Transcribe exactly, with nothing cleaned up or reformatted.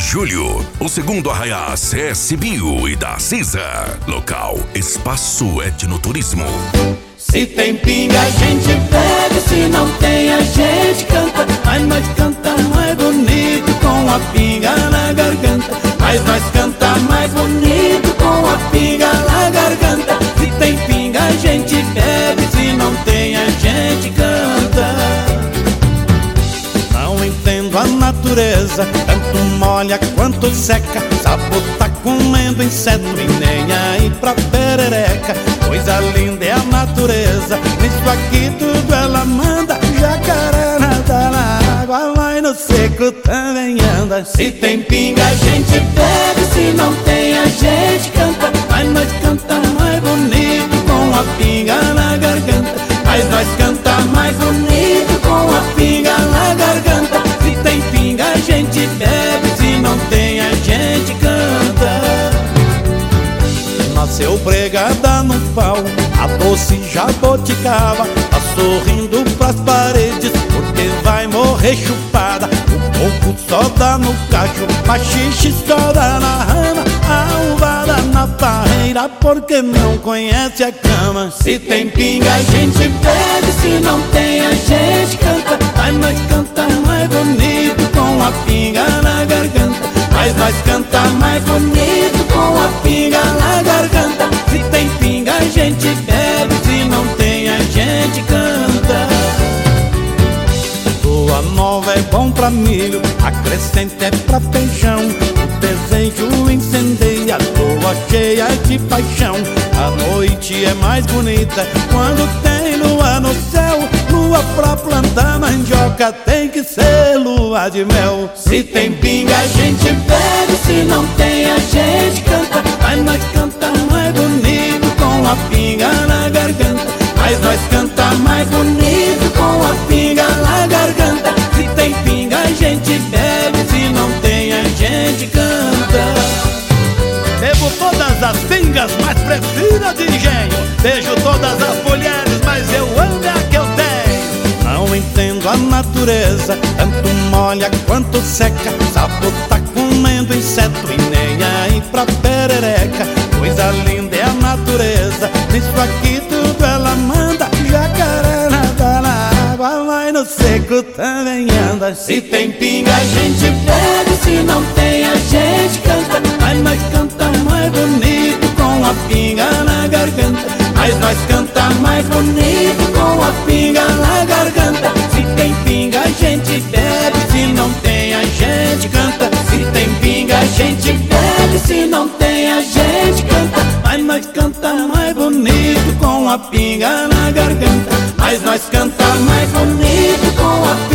julho, o segundo Arraiá C S Bio e da CISA. Local, Espaço Etnoturismo. Se tem pinga a gente bebe, se não tem a gente canta. Mas nós canta mais bonito com a pinga na garganta. Mas nós canta mais bonito com a pinga na garganta. Se tem pinga a gente bebe, se não tem a gente canta. Não entendo a natureza, tanto molha quanto seca. Sapo tá comendo inseto e nem aí pra perereca. Coisa linda é a natureza, nisso aqui tudo ela manda. Jacaré nada na água, vai no seco também anda. Se tem pinga a gente bebe, se não tem a gente canta. Mas nós canta mais bonito com a pinga na garganta. Mas nós canta mais bonito com a pinga na garganta. Se tem pinga a gente bebe, se não tem a gente canta. Nasceu pregada no pau, a doce jaboticaba. Tá sorrindo pras paredes porque vai morrer chupada. O pouco só dá no cacho, machixe só dá na rama. A uvada na parreira porque não conhece a cama. Se tem pinga a gente bebe, se não tem a gente canta. Mas nós canta mais bonito com a pinga na garganta. Mas nós canta mais bonito com a pinga na garganta. Se tem pinga a gente bebe, se não tem a gente canta. Lua nova é bom pra milho, a crescente é pra feijão. O desejo incendeia, lua cheia de paixão. A noite é mais bonita quando tem lua no céu. Lua pra plantar mandioca tem que ser lua de mel. Se tem pinga a gente bebe, se não tem a gente canta. Mas nós canta mais bonito com a pinga na garganta. Mas nós canta mais bonito com a pinga na garganta. Se tem pinga a gente bebe, se não tem a gente canta. Bebo todas as pingas, mas prefiro a de engenho. Beijo todas as mulheres, mas eu amo a que eu tenho. Não entendo a natureza, tanto molha quanto seca. Sapo tá comendo inseto e nem aí pra perereca. Coisa linda é a natureza, nisso aqui tudo ela manda. Jacaré nada na água, vai no seco também anda. Se tem pinga a gente bebe, se não tem a gente canta. Mas nós canta mais bonito com a pinga na garganta. Mas nós canta mais bonito com a pinga na garganta. Se tem pinga a gente bebe, se não tem a gente canta. Se tem pinga a gente bebe, se não tem a gente canta. Mas nós canta mais bonito com a pinga na garganta. Mas nós canta mais bonito com a pinga